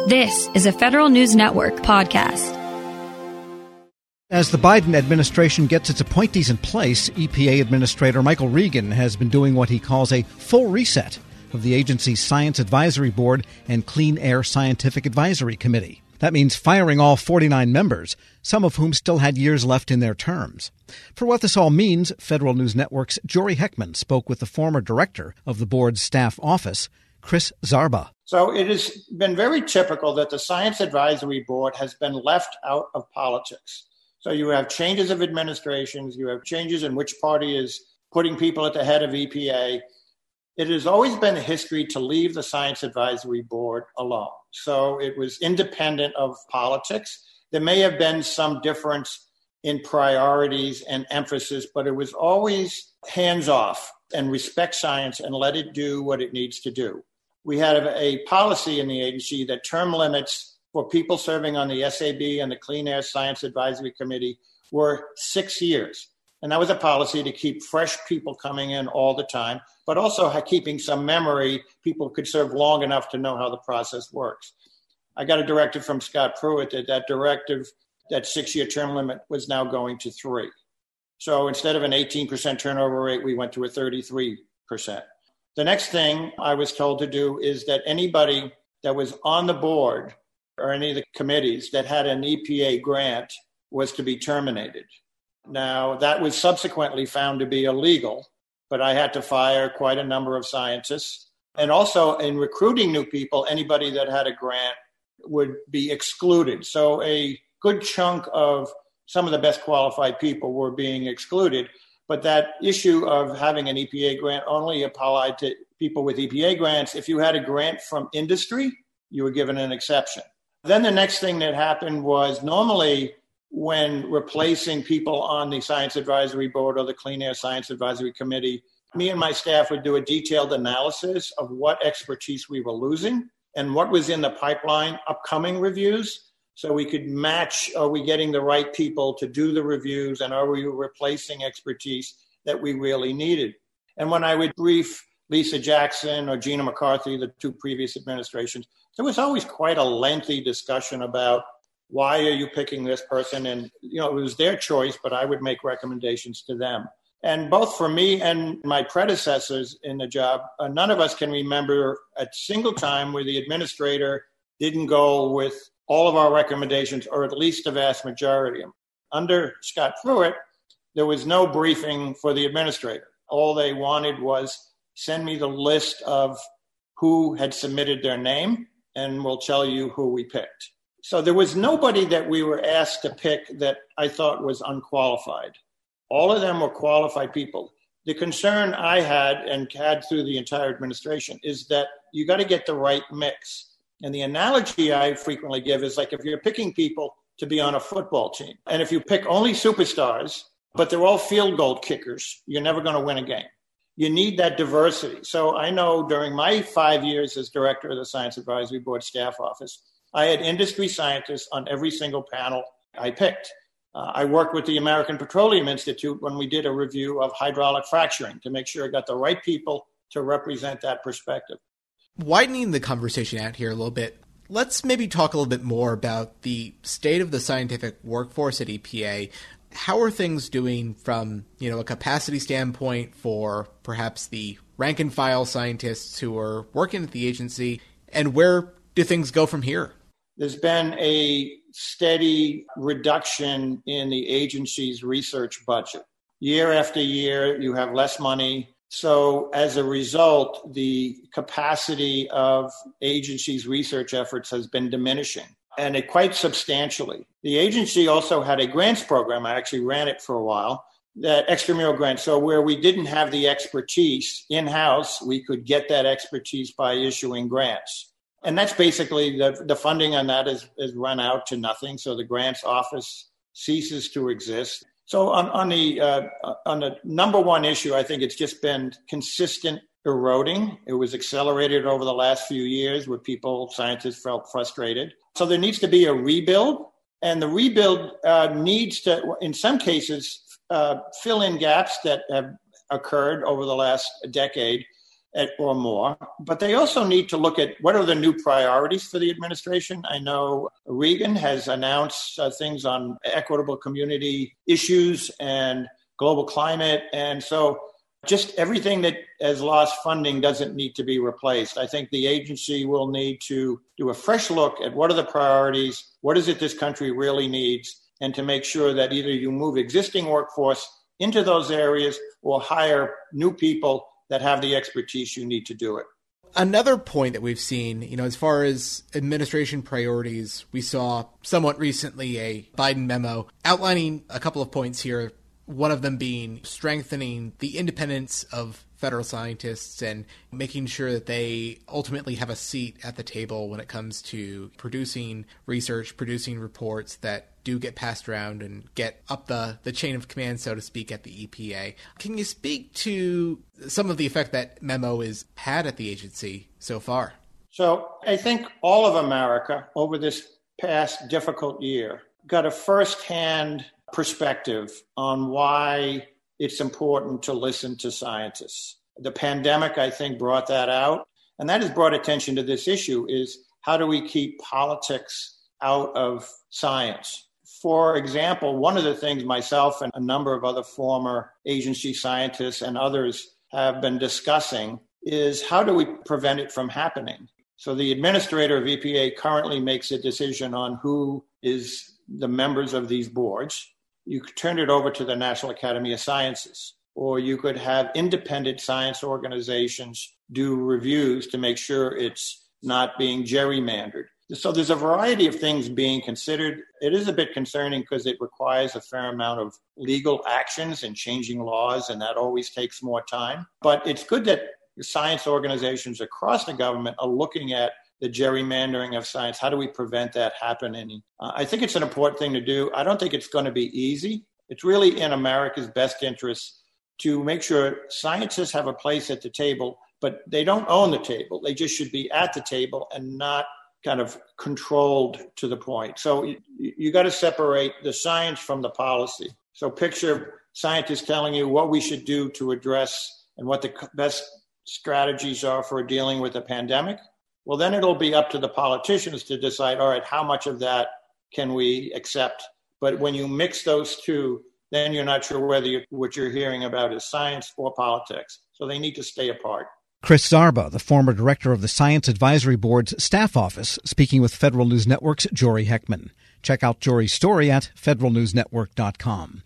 This is a Federal News Network podcast. As the Biden administration gets its appointees in place, EPA Administrator Michael Regan has been doing what he calls a full reset of the agency's Science Advisory Board and Clean Air Scientific Advisory Committee. That means firing all 49 members, some of whom still had years left in their terms. For what this all means, Federal News Network's Jory Heckman spoke with the former director of the board's staff office, Chris Zarba. So it has been very typical that the Science Advisory Board has been left out of politics. So you have changes of administrations, you have changes in which party is putting people at the head of EPA. It has always been a history to leave the Science Advisory Board alone. So it was independent of politics. There may have been some difference in priorities and emphasis, but it was always hands off and respect science and let it do what it needs to do. We had a policy in the agency that term limits for people serving on the SAB and the Clean Air Science Advisory Committee were 6 years. And that was a policy to keep fresh people coming in all the time, but also keeping some memory. People could serve long enough to know how the process works. I got a directive from Scott Pruitt that directive, that 6-year term limit was now going to 3. So instead of an 18% turnover rate, we went to a 33%. The next thing I was told to do is that anybody that was on the board or any of the committees that had an EPA grant was to be terminated. Now, that was subsequently found to be illegal, but I had to fire quite a number of scientists. And also in recruiting new people, anybody that had a grant would be excluded. So a good chunk of some of the best qualified people were being excluded. But that issue of having an EPA grant only applied to people with EPA grants. If you had a grant from industry, you were given an exception. Then the next thing that happened was normally when replacing people on the Science Advisory Board or the Clean Air Science Advisory Committee, me and my staff would do a detailed analysis of what expertise we were losing and what was in the pipeline, upcoming reviews, so we could match, are we getting the right people to do the reviews, and are we replacing expertise that we really needed? And when I would brief Lisa Jackson or Gina McCarthy, the 2 previous administrations, there was always quite a lengthy discussion about why are you picking this person? And, it was their choice, but I would make recommendations to them. And both for me and my predecessors in the job, none of us can remember a single time where the administrator didn't go with all of our recommendations, or at least the vast majority of them. Under Scott Pruitt, there was no briefing for the administrator. All they wanted was send me the list of who had submitted their name, and we'll tell you who we picked. So there was nobody that we were asked to pick that I thought was unqualified. All of them were qualified people. The concern I had and had through the entire administration is that you got to get the right mix. And the analogy I frequently give is like if you're picking people to be on a football team, and if you pick only superstars, but they're all field goal kickers, you're never going to win a game. You need that diversity. So I know during my 5 years as director of the Science Advisory Board staff office, I had industry scientists on every single panel I picked. I worked with the American Petroleum Institute when we did a review of hydraulic fracturing to make sure I got the right people to represent that perspective. Widening the conversation out here a little bit, let's maybe talk a little bit more about the state of the scientific workforce at EPA. How are things doing from, a capacity standpoint for perhaps the rank and file scientists who are working at the agency, and where do things go from here? There's been a steady reduction in the agency's research budget. Year after year, you have less money. So as a result, the capacity of agency's research efforts has been diminishing, and it quite substantially. The agency also had a grants program. I actually ran it for a while, that extramural grant. So where we didn't have the expertise in-house, we could get that expertise by issuing grants. And that's basically the funding on that is run out to nothing. So the grants office ceases to exist. So on the number one issue, I think it's just been consistent eroding. It was accelerated over the last few years where scientists felt frustrated. So there needs to be a rebuild, and the rebuild needs to, in some cases, fill in gaps that have occurred over the last decade. or more. But they also need to look at what are the new priorities for the administration. I know Regan has announced things on equitable community issues and global climate. And so just everything that has lost funding doesn't need to be replaced. I think the agency will need to do a fresh look at what are the priorities, what is it this country really needs, and to make sure that either you move existing workforce into those areas or hire new people that have the expertise you need to do it. Another point that we've seen, as far as administration priorities, we saw somewhat recently a Biden memo outlining a couple of points here. One of them being strengthening the independence of federal scientists and making sure that they ultimately have a seat at the table when it comes to producing research, producing reports that do get passed around and get up the chain of command, so to speak, at the EPA. Can you speak to some of the effect that memo has had at the agency so far? So I think all of America over this past difficult year got a firsthand perspective on why it's important to listen to scientists. The pandemic, I think, brought that out. And that has brought attention to this issue is how do we keep politics out of science? For example, one of the things myself and a number of other former agency scientists and others have been discussing is how do we prevent it from happening? So the administrator of EPA currently makes a decision on who is the members of these boards. You could turn it over to the National Academy of Sciences, or you could have independent science organizations do reviews to make sure it's not being gerrymandered. So there's a variety of things being considered. It is a bit concerning because it requires a fair amount of legal actions and changing laws, and that always takes more time. But it's good that science organizations across the government are looking at the gerrymandering of science. How do we prevent that happening? I think it's an important thing to do. I don't think it's going to be easy. It's really in America's best interest to make sure scientists have a place at the table, but they don't own the table. They just should be at the table and not kind of controlled to the point. So you got to separate the science from the policy. So picture scientists telling you what we should do to address and what the best strategies are for dealing with a pandemic. Well, then it'll be up to the politicians to decide, all right, how much of that can we accept? But when you mix those two, then you're not sure whether what you're hearing about is science or politics. So they need to stay apart. Chris Zarba, the former director of the Science Advisory Board's staff office, speaking with Federal News Network's Jory Heckman. Check out Jory's story at federalnewsnetwork.com.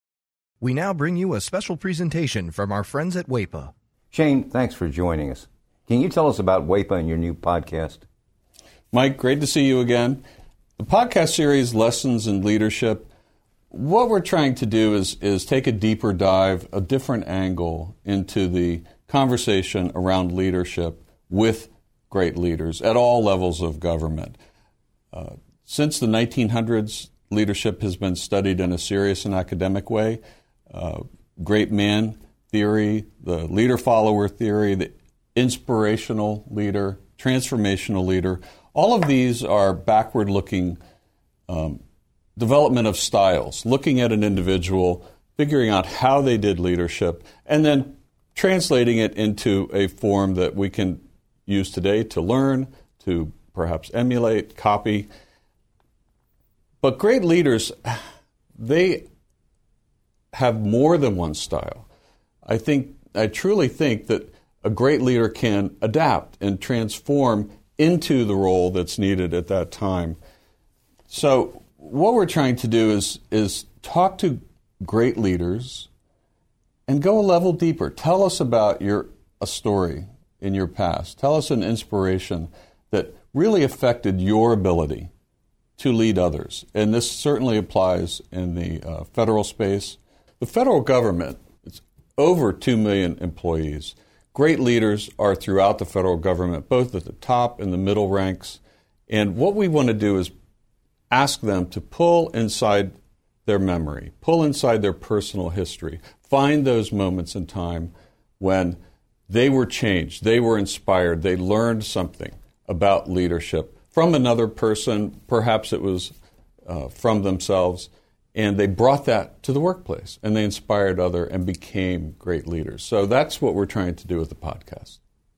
We now bring you a special presentation from our friends at WEPA. Shane, thanks for joining us. Can you tell us about WEPA and your new podcast? Mike, great to see you again. The podcast series, Lessons in Leadership, what we're trying to do is take a deeper dive, a different angle into the conversation around leadership with great leaders at all levels of government. Since the 1900s, leadership has been studied in a serious and academic way. Great man theory, the leader-follower theory, the inspirational leader, transformational leader. All of these are backward-looking development of styles, looking at an individual, figuring out how they did leadership, and then translating it into a form that we can use today to learn, to perhaps emulate, copy. But great leaders, they have more than one style. I truly think that a great leader can adapt and transform into the role that's needed at that time. So what we're trying to do is talk to great leaders and go a level deeper. Tell us about a story in your past. Tell us an inspiration that really affected your ability to lead others. And this certainly applies in the federal space. The federal government, it's over 2 million employees. Great leaders are throughout the federal government, both at the top and the middle ranks. And what we want to do is ask them to pull inside their memory, pull inside their personal history, find those moments in time when they were changed, they were inspired, they learned something about leadership from another person, perhaps it was from themselves, and they brought that to the workplace, and they inspired others and became great leaders. So that's what we're trying to do with the podcast.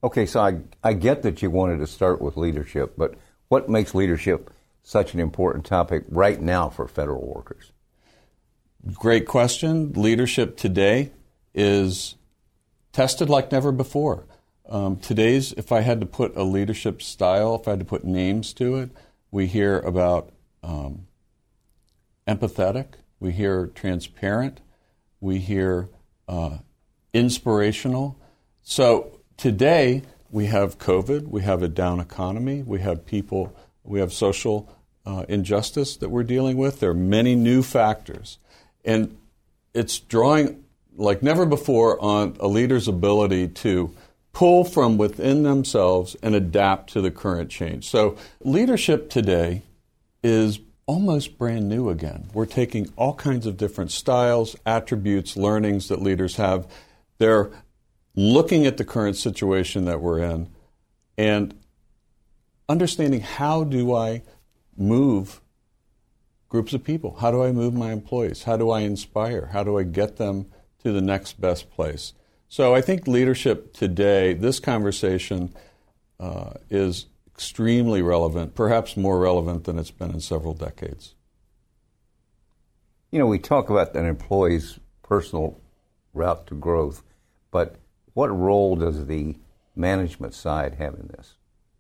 Okay, so I get that you wanted to start with leadership, but what makes leadership such an important topic right now for federal workers? Great question. Leadership today is tested like never before. Today's, if I had to put a leadership style, if I had to put names to it, we hear about empathetic, we hear transparent, we hear inspirational. So today we have COVID, we have a down economy, we have people, we have social injustice that we're dealing with. There are many new factors. And it's drawing like never before on a leader's ability to pull from within themselves and adapt to the current change. So leadership today is almost brand new again. We're taking all kinds of different styles, attributes, learnings that leaders have. They're looking at the current situation that we're in and understanding, how do I move groups of people? How do I move my employees? How do I inspire? How do I get them to the next best place? So I think leadership today, this conversation is extremely relevant, perhaps more relevant than it's been in several decades. You know, we talk about an employee's personal route to growth, but what role does the management side have in this?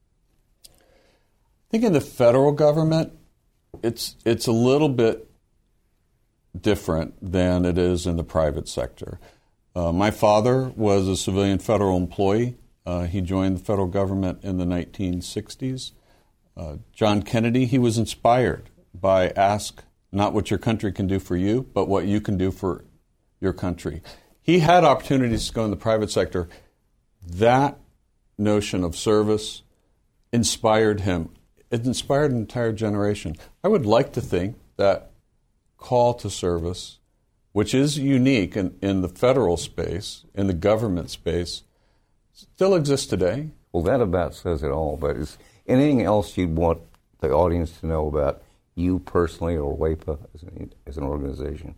I think in the federal government, it's a little bit different than it is in the private sector. My father was a civilian federal employee. He joined the federal government in the 1960s. John Kennedy, he was inspired by ask not what your country can do for you, but what you can do for your country. He had opportunities to go in the private sector. That notion of service inspired him. It inspired an entire generation. I would like to think that call to service, which is unique in the federal space, in the government space, still exists today. Well, that about says it all, but is anything else you'd want the audience to know about you personally or WAEPA as an organization?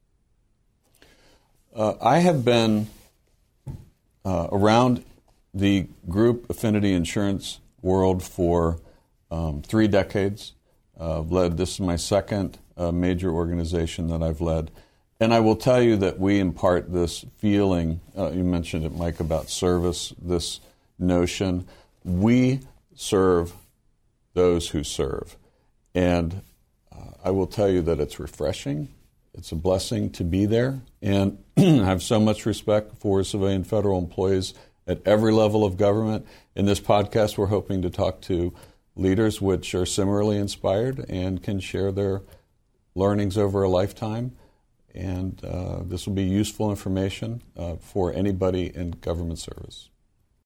I have been around the group affinity insurance world for 3 decades. This is my second major organization that I've led. And I will tell you that we impart this feeling, you mentioned it, Mike, about service, this notion. We serve those who serve. And I will tell you that it's refreshing. It's a blessing to be there. And I have so much respect for civilian federal employees at every level of government. In this podcast, we're hoping to talk to leaders which are similarly inspired and can share their learnings over a lifetime. And this will be useful information for anybody in government service.